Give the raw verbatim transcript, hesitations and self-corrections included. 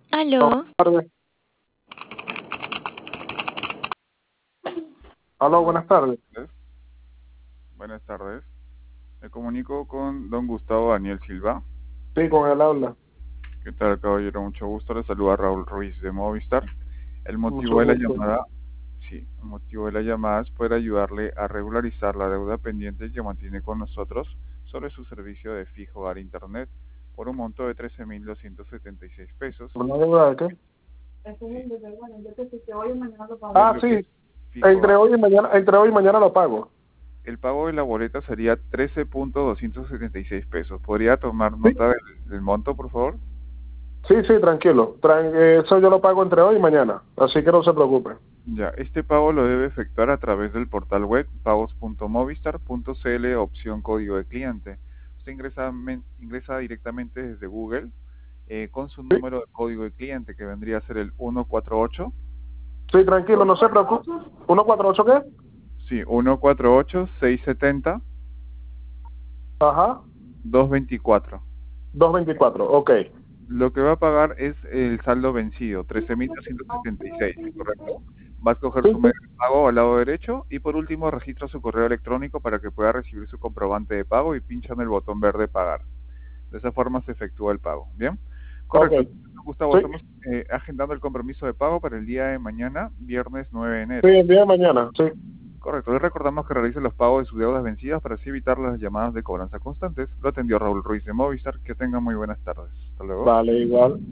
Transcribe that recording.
Aló, Tardes. Aló, Aló, buenas tardes. ¿es? Buenas tardes. Me comunico con don Gustavo Daniel Silva. Sí, con el habla. ¿Qué tal, caballero? Mucho gusto. Le saluda Raúl Ruiz de Movistar. El Mucho motivo de la gusto. llamada, sí, el motivo de la llamada es poder ayudarle a regularizar la deuda pendiente que mantiene con nosotros sobre su servicio de fijo hogar internet por un monto de trece mil doscientos setenta y seis pesos. ¿Una deuda de qué? Sí, de Ah, lo que es sí. fijo Entre hogar. hoy y mañana, entre hoy y mañana lo pago. El pago de la boleta sería trece mil doscientos setenta y seis pesos. ¿Podría tomar Sí, nota del, del monto, por favor? sí, sí, tranquilo. Tran- eh, eso yo lo pago entre hoy y mañana. Así que no se preocupe. Ya, este pago lo debe efectuar a través del portal web pagos punto movistar punto cl opción código de cliente. Usted ingresa, men- ingresa directamente desde Google eh, con su Sí, número de código de cliente que vendría a ser el ciento cuarenta y ocho. sí, tranquilo, no se preocupe. ¿Uno cuatro ocho qué? Sí, ciento cuarenta y ocho, seiscientos setenta, Ajá. doscientos veinticuatro. Doscientos veinticuatro. Ok. Lo que va a pagar es el saldo vencido, trece mil doscientos setenta y seis, ¿correcto? Va a escoger Sí, su sí. medio de pago al lado derecho y por último registra su correo electrónico para que pueda recibir su comprobante de pago y pincha en el botón verde pagar. De esa forma se efectúa el pago. ¿Bien? Ok. Correcto. Gustavo, Sí, estamos eh, agendando el compromiso de pago para el día de mañana, viernes nueve de sí, enero. el día de mañana. Sí. Correcto. Le recordamos que realice los pagos de sus deudas vencidas para así evitar las llamadas de cobranza constantes. Lo atendió Raúl Ruiz de Movistar. Que tenga muy buenas tardes. Hasta luego. Vale, igual.